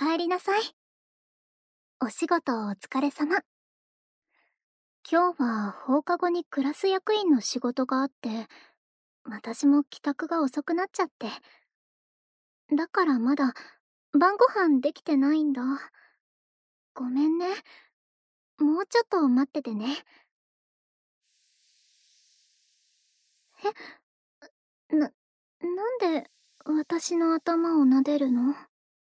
帰りなさい。お仕事お疲れ様。今日は放課後にクラス役員の仕事があって、私も帰宅が遅くなっちゃって。だからまだ晩ご飯できてないんだ。ごめんね。もうちょっと待っててね。なんで私の頭を撫でるの？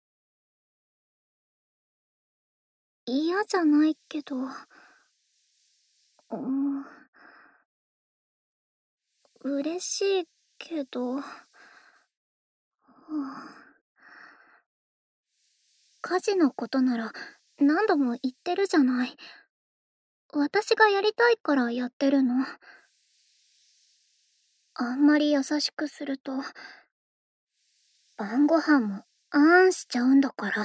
嫌じゃないけど。嬉しいけど。家事のことなら何度も言ってるじゃない。私がやりたいからやってるの。あんまり優しくすると、晩ご飯もあーんしちゃうんだから。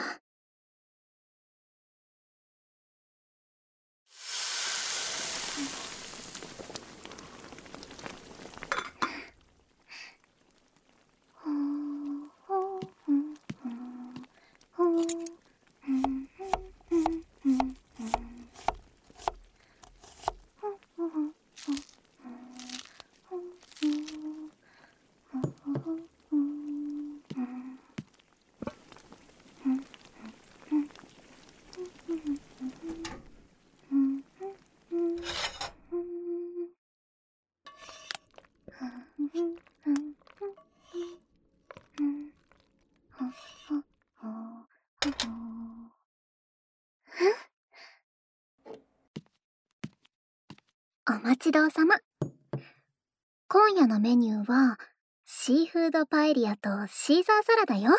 お待ちどうさま。今夜のメニューはシーフードパエリアとシーザーサラダよ。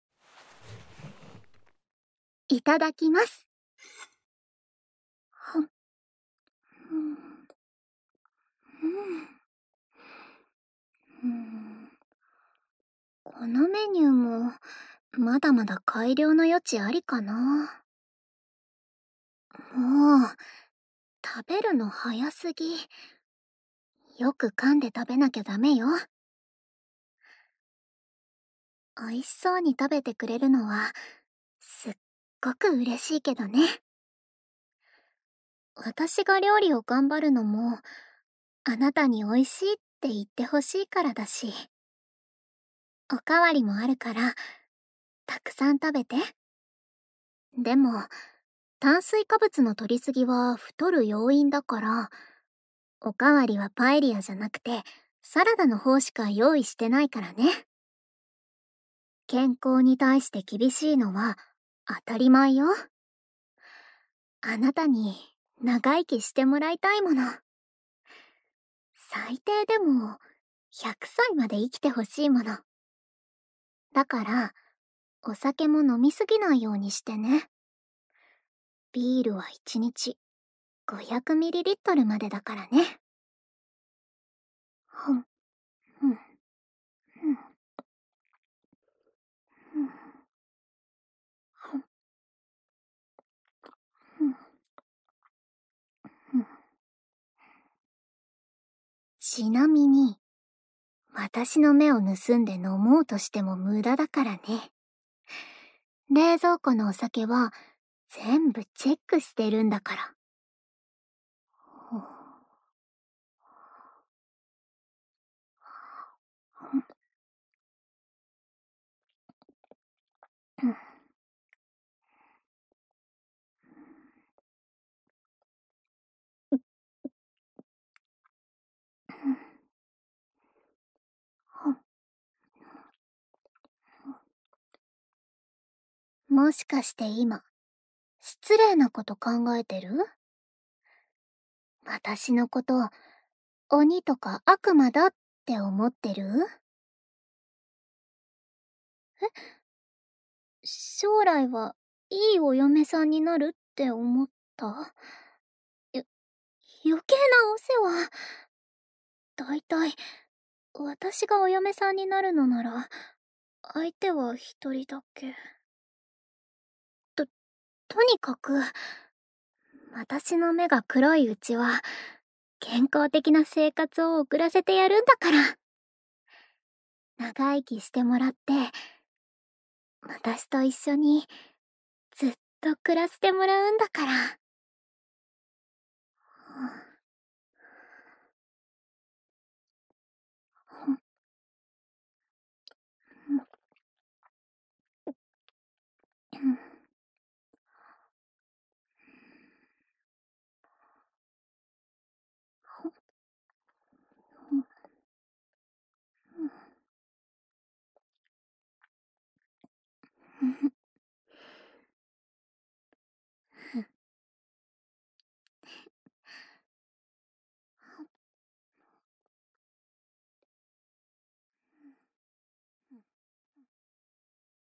いただきます。このメニューもまだまだ改良の余地ありかな。もう食べるの早すぎ。よく噛んで食べなきゃダメよ。美味しそうに食べてくれるのはすっごく嬉しいけどね。私が料理を頑張るのもあなたに美味しいって言ってほしいからだし。おかわりもあるからたくさん食べて。でも炭水化物の摂りすぎは太る要因だから、おかわりはパエリアじゃなくてサラダの方しか用意してないからね。健康に対して厳しいのは当たり前よ。あなたに長生きしてもらいたいもの。最低でも100歳まで生きてほしいもの。だからお酒も飲みすぎないようにしてね。ビールは1日 500ml までだからね。ふん、ふん、ふん、ふん、ふん、ふん、ふん。ちなみに、私の目を盗んで飲もうとしても無駄だからね。冷蔵庫のお酒は全部チェックしてるんだから。もしかして今、失礼なこと考えてる？私のこと、鬼とか悪魔だって思ってる？将来はいいお嫁さんになるって思った？余計なお世話。だいたい私がお嫁さんになるのなら相手は一人だけ。とにかく私の目が黒いうちは健康的な生活を送らせてやるんだから。長生きしてもらって私と一緒にずっと暮らしてもらうんだから。